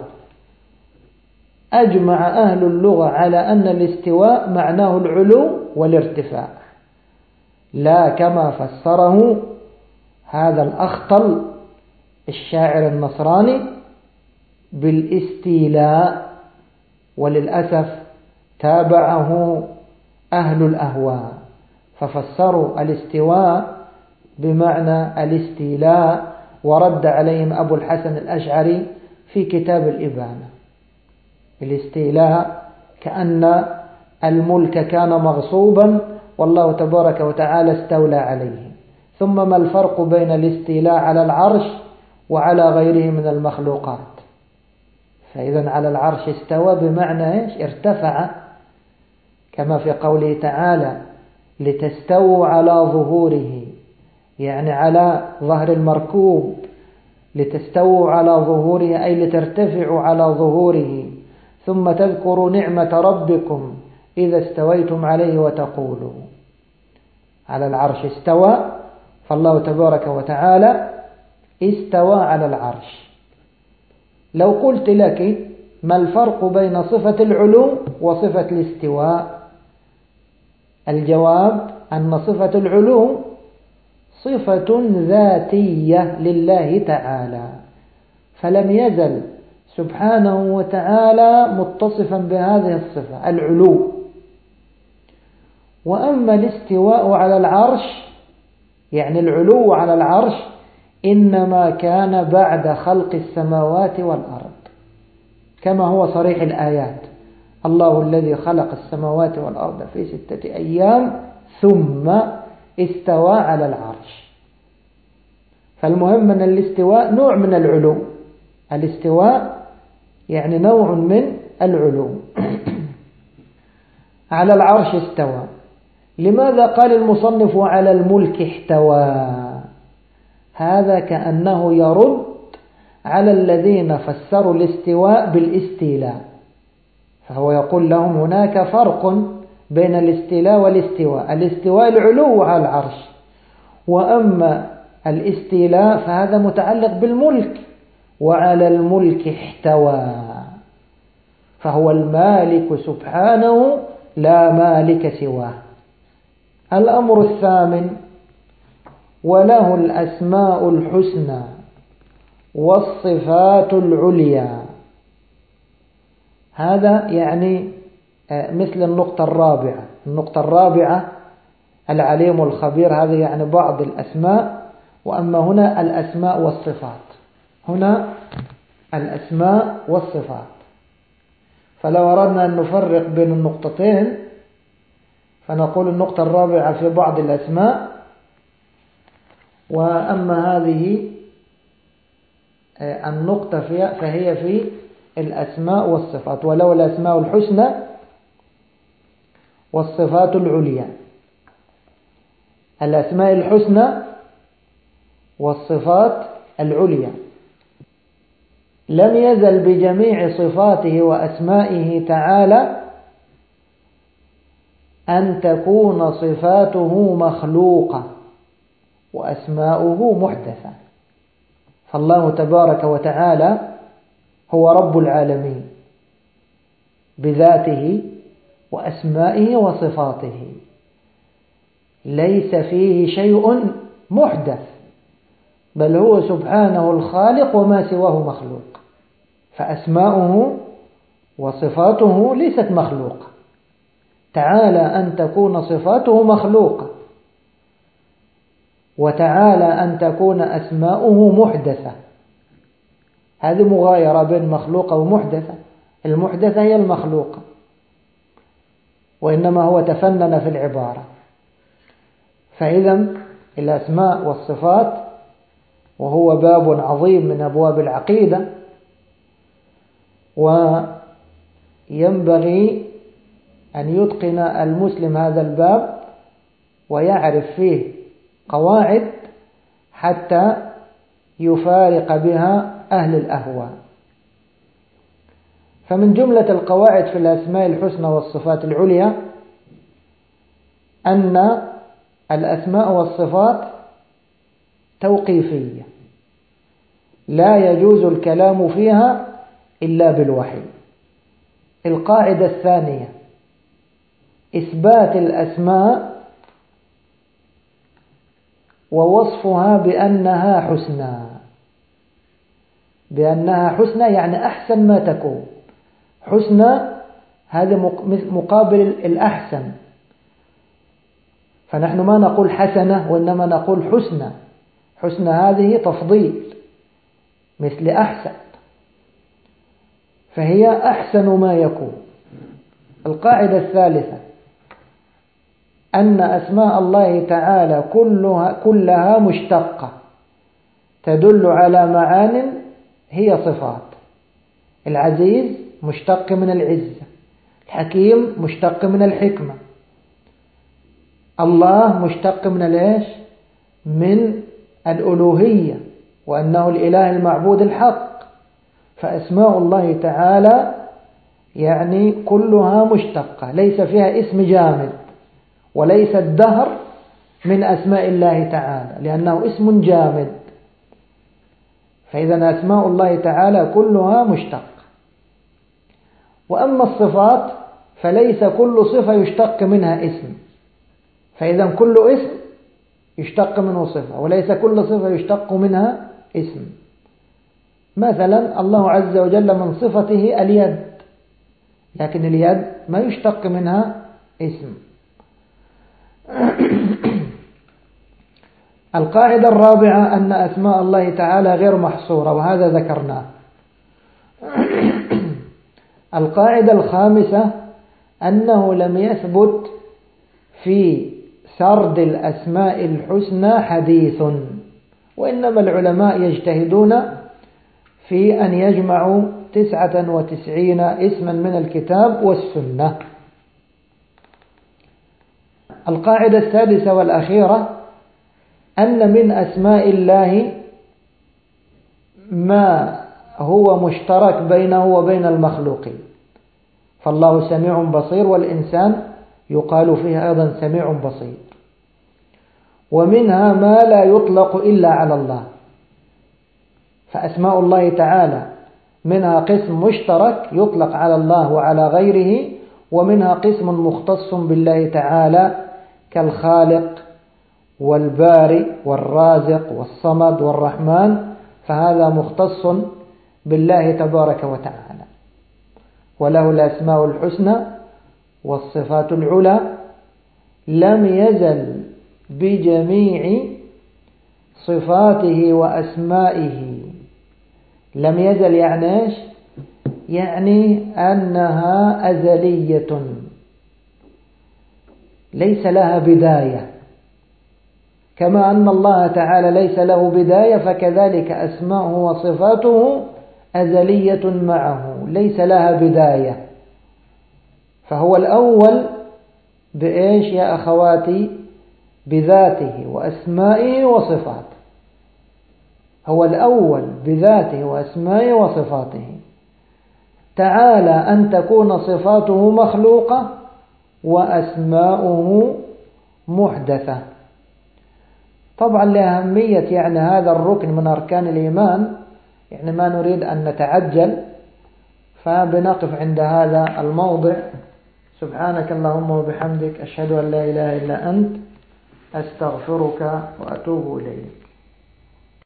[SPEAKER 1] أجمع أهل اللغة على أن الاستواء معناه العلو والارتفاع، لا كما فسره هذا الأخطل الشاعر النصراني بالاستيلاء. وللأسف تابعه أهل الأهواء ففسروا الاستواء بمعنى الاستيلاء، ورد عليهم أبو الحسن الأشعري في كتاب الإبانة. الاستيلاء كأن الملك كان مغصوبا والله تبارك وتعالى استولى عليه. ثم ما الفرق بين الاستيلاء على العرش وعلى غيره من المخلوقات؟ فإذا على العرش استوى بمعنى إيش؟ ارتفع، كما في قوله تعالى: لتستووا على ظهوره، يعني على ظهر المركوب. لتستووا على ظهوره أي لترتفعوا على ظهوره، ثم تذكروا نعمة ربكم إذا استويتم عليه وتقولوا. على العرش استوى، فالله تبارك وتعالى استوى على العرش. لو قلت لك ما الفرق بين صفة العلو وصفة الاستواء؟ الجواب أن صفة العلو صفة ذاتية لله تعالى، فلم يزل سبحانه وتعالى متصفا بهذه الصفة العلو. وأما الاستواء على العرش، يعني العلو على العرش، إنما كان بعد خلق السماوات والأرض، كما هو صريح الآيات: الله الذي خلق السماوات والأرض في ستة أيام ثم استوى على العرش. فالمهم أن الاستواء نوع من العلو. الاستواء يعني نوع من العلو. على العرش استوى. لماذا قال المصنف على الملك احتوى؟ هذا كأنه يرد على الذين فسروا الاستواء بالاستيلاء، فهو يقول لهم هناك فرق بين الاستيلاء والاستواء. الاستواء العلو على العرش، وأما الاستيلاء فهذا متعلق بالملك. وعلى الملك احتوى، فهو المالك سبحانه لا مالك سواه. الأمر الثامن: وله الأسماء الحسنى والصفات العليا. هذا يعني مثل النقطة الرابعة. النقطة الرابعة العليم الخبير، هذا يعني بعض الأسماء. وأما هنا الأسماء والصفات، هنا الأسماء والصفات. فلو أردنا أن نفرق بين النقطتين فنقول النقطة الرابعة في بعض الأسماء، وأما هذه النقطة فهي في الأسماء والصفات. ولو الأسماء الحسنى والصفات العليا. الأسماء الحسنى والصفات العليا. لم يزل بجميع صفاته وأسمائه تعالى أن تكون صفاته مخلوقة وأسماؤه محدثة. فالله تبارك وتعالى هو رب العالمين بذاته وأسمائه وصفاته، ليس فيه شيء محدث، بل هو سبحانه الخالق وما سواه مخلوق. فأسماؤه وصفاته ليست مخلوقة، تعالى أن تكون صفاته مخلوقة، وتعالى أن تكون أسماؤه محدثة. هذه مغايرة بين مخلوقة ومحدثة. المحدثة هي المخلوقة، وإنما هو تفنن في العبارة. فإذا الأسماء والصفات، وهو باب عظيم من أبواب العقيدة، وينبغي أن يتقن المسلم هذا الباب ويعرف فيه قواعد حتى يفارق بها أهل الأهواء. فمن جملة القواعد في الأسماء الحسنى والصفات العليا أن الأسماء والصفات توقيفية، لا يجوز الكلام فيها إلا بالوحي. القاعدة الثانية: إثبات الأسماء ووصفها بأنها حسنى. بأنها حسنى يعني أحسن ما تكون. حسنى هذا مقابل الأحسن، فنحن ما نقول حسنة وإنما نقول حسنى. حسنى هذه تفضيل، مثل أحسن، فهي أحسن ما يكون. القاعدة الثالثة: أن أسماء الله تعالى كلها, كلها مشتقة تدل على معان هي صفات. العزيز مشتق من العزة، الحكيم مشتق من الحكمة، الله مشتق من الإيش؟ من الألوهية، وأنه الإله المعبود الحق. فأسماء الله تعالى يعني كلها مشتقة، ليس فيها اسم جامد، وليس الدهر من أسماء الله تعالى لأنه اسم جامد. فإذا أسماء الله تعالى كلها مشتقة. وأما الصفات فليس كل صفة يشتق منها اسم، فإذا كل اسم يشتق منه صفة، وليس كل صفة يشتق منها اسم. مثلا الله عز وجل من صفته اليد، لكن اليد ما يشتق منها اسم. القاعدة الرابعة أن أسماء الله تعالى غير محصورة، وهذا ذكرناه. القاعدة الخامسة أنه لم يثبت في سرد الأسماء الحسنى حديث، وإنما العلماء يجتهدون في أن يجمعوا تسعة وتسعين اسما من الكتاب والسنة. القاعدة السادسة والأخيرة أن من أسماء الله ما هو مشترك بينه وبين المخلوقين، فالله سميع بصير، والإنسان يقال فيه أيضا سميع بصير. ومنها ما لا يطلق إلا على الله، فأسماء الله تعالى منها قسم مشترك يطلق على الله وعلى غيره، ومنها قسم مختص بالله تعالى كالخالق والباري والرازق والصمد والرحمن، فهذا مختص بالله تبارك وتعالى، وله الأسماء الحسنى والصفات العلى. لم يزل بجميع صفاته وأسمائه، لم يزل يعني إيش؟ يعني أنها أزلية ليس لها بداية، كما أن الله تعالى ليس له بداية، فكذلك أسماؤه وصفاته أزلية معه ليس لها بداية. فهو الأول بإيش يا أخواتي؟ بذاته وأسمائه وصفاته. هو الأول بذاته وأسمائه وصفاته. تعالى أن تكون صفاته مخلوقة وأسماؤه محدثة. طبعا لأهمية يعني هذا الركن من أركان الإيمان، يعني ما نريد أن نتعجل، فبنقف عند هذا الموضع. سبحانك اللهم وبحمدك، أشهد أن لا إله إلا أنت، أستغفرك وأتوب إليك.